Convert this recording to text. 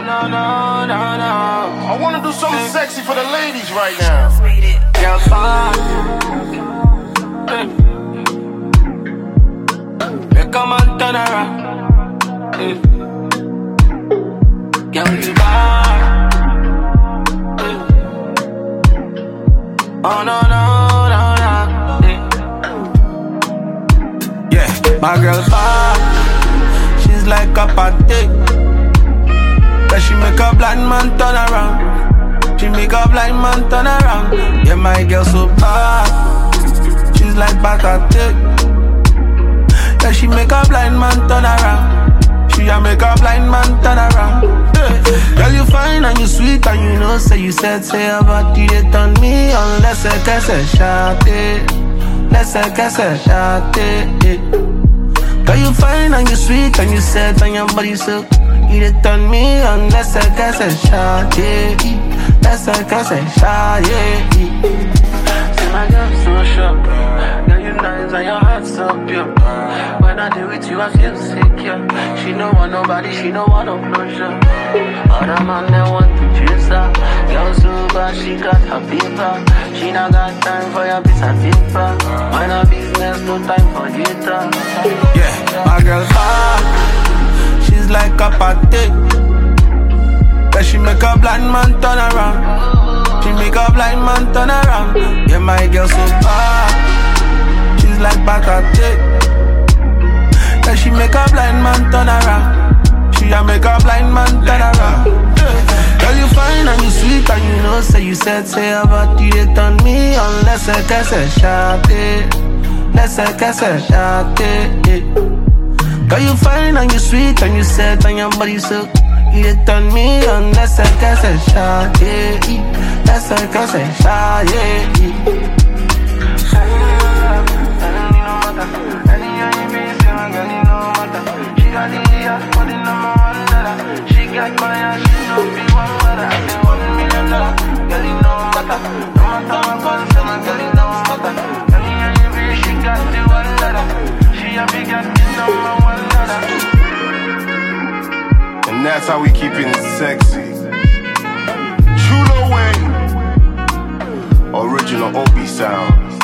I wanna do something sexy for the ladies right now. Girl, fine. Make a man turn around. Girl, you bad. Oh no. Yeah, my girl bad. She's like a party. But she make a blind man turn around. She make a blind man turn around. Yeah, my girl so bad. She's like patate. Yeah, she make a blind man turn around. She a make a blind man turn around. Yeah. Girl, you fine and you sweet and you know say you said say about you they turn me on. Let's say shot it. Let's say shot it. Girl, you fine and you sweet and you said and your body so. You they turn me on. Let's say shot it. Let's say shot it. See my girl so sharp. Girl, you nice and your heart so pure. When I deal with you, I feel secure. She don't want nobody, she don't want no closure. Other man, they want to chase her. Girl so bad, she got her paper. She not got time for your piece of paper. Mind her business, no time for data. Yeah, my girl bad. She's like a party. But she make a blind man turn around. She make a blind man turn around. Yeah, my girl so bad. She's like patate. Yeah, she make a blind man turn around. She a make a blind man turn around. Yeah. Girl, you fine and you sweet and you know say you said say about you they turn me on. Let's say shot it. Let's say shot it. Girl, you fine and you sweet and you said and your body so. You they turn me on. Let's say shot it. Let's say shot it. She got fire, she know be one mother. I say $1 million. Girl, you know matter. No matter what comes, my girl, you know matter. She got the one letter. She a big at the number one letter. And that's how we keep it sexy. Chulo way. Original Obi sound.